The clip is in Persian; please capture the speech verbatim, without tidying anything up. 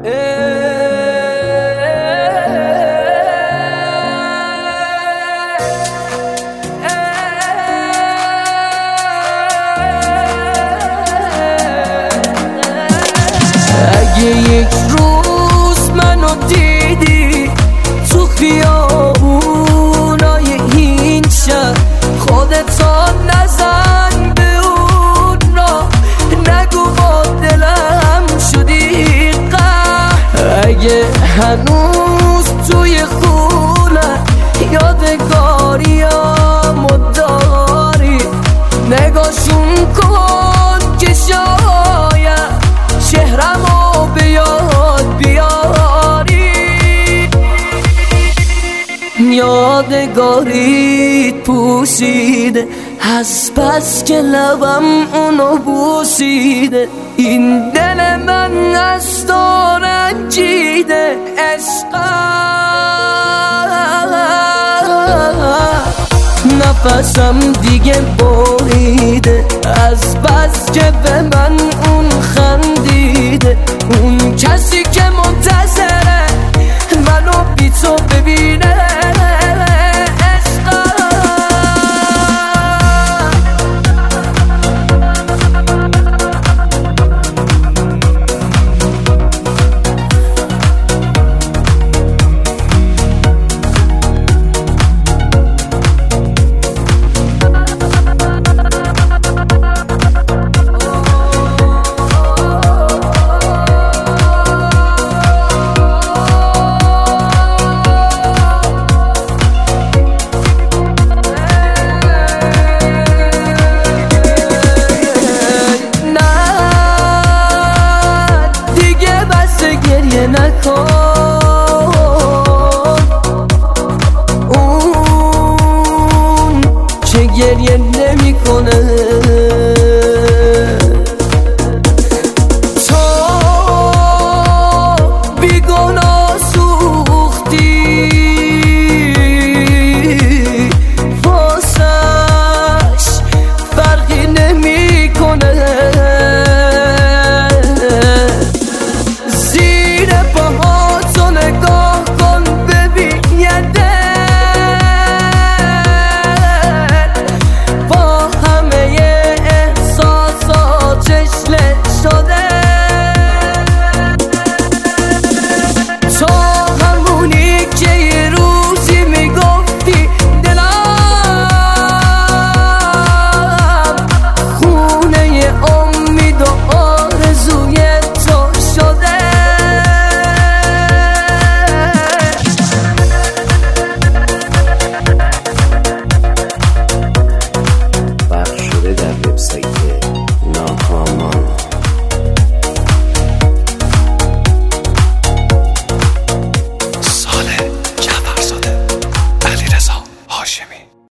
اگه یک روز منو دیدی تو خیابونای این شهر، خودتا نزن به اون را، نگو با دلم شدی قهر. اگه هنوز توی خونه یادگاریامو داری، نگاشون کن که شاید چهرمو به یاد بیاری. یادگاریت پوسیده از بس که لبم اونو بوسیده، این دل من از تو رنجیده. عشقم نفسم دیگه بریده از بس که به من اون خندیده. اون کسی که منتظره منو بی تو ببینه. گریه نکن، اون چه گریه نمی کنه. تو بیگناه سوختی واسش فرقی نمی کنه. So that